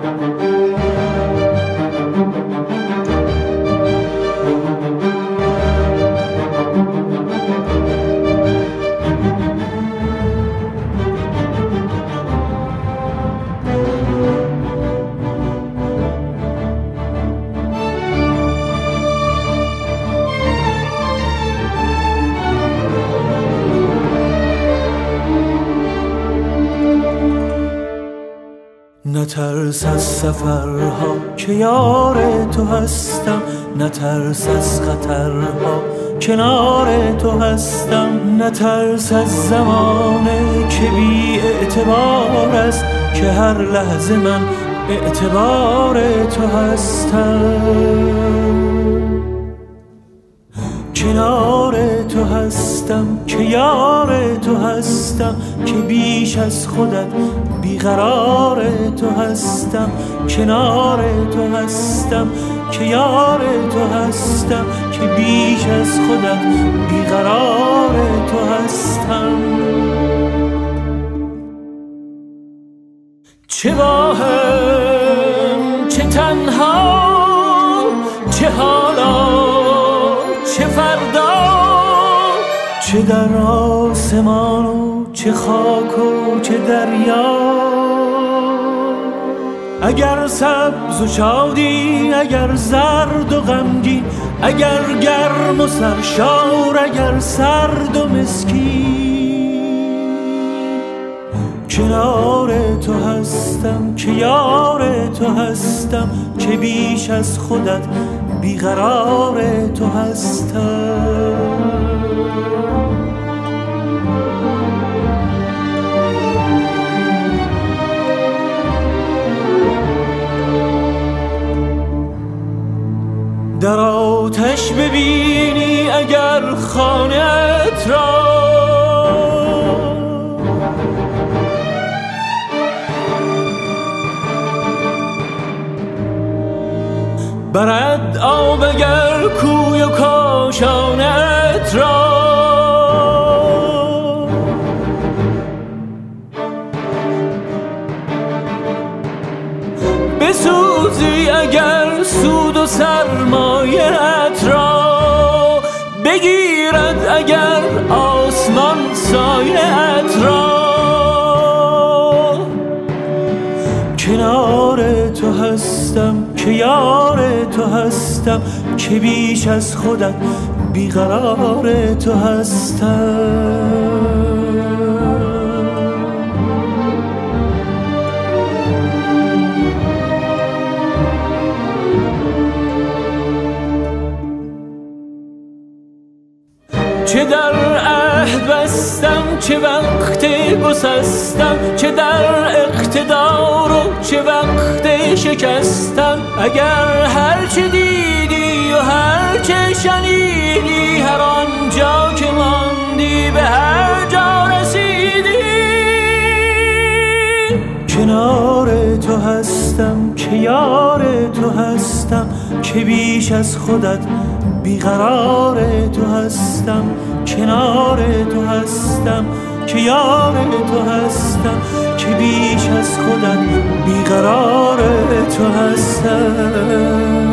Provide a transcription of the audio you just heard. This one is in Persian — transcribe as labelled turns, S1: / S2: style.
S1: نترس از سفرها که یار تو هستم، نترس از خطرها کنار تو هستم، نترس از زمانه که بی اعتبار است که هر لحظه من اعتبار تو هستم. کنار تو هستم که یار تو هستم، که بیش از خودت بیقرار تو هستم. کنار تو هستم که یار تو هستم، که بیش از خودت بیقرار تو هستم. چه با هم چه تنها، چه حالا چه فردا، چه در آسمان و چه خاک و چه دریا. اگر سبز و شادی، اگر زرد و غمگین، اگر گرم و سرشار، اگر سرد و مسکین، کنار تو هستم که یار تو هستم، که بیش از خودت بیقرار تو هستم. در آتش ببینی اگر خانه‌ات را، برد آب اگر کوی و کاشانه‌ات را. بسوزی اگر سود و سرمایه‌ات را، بگیرد اگر آسمان سایه‌ات را. کنار تو هستم که یار تو هستم، که بیش از خودت بیقرار تو هستم. چه در عهد بستم، چه وقت گسستم، چه در اقتدار و چه وقت شکستم. اگر هر چه دیدی و هر چه شنیدی، هر آنجا که ماندی به هر جا رسیدی. کنار تو هستم که یار تو هستم، که بیش از خودت بیقرار تو هستم. کنار تو هستم که یار تو هستم، که بیش از خودت بیقرار تو هستم.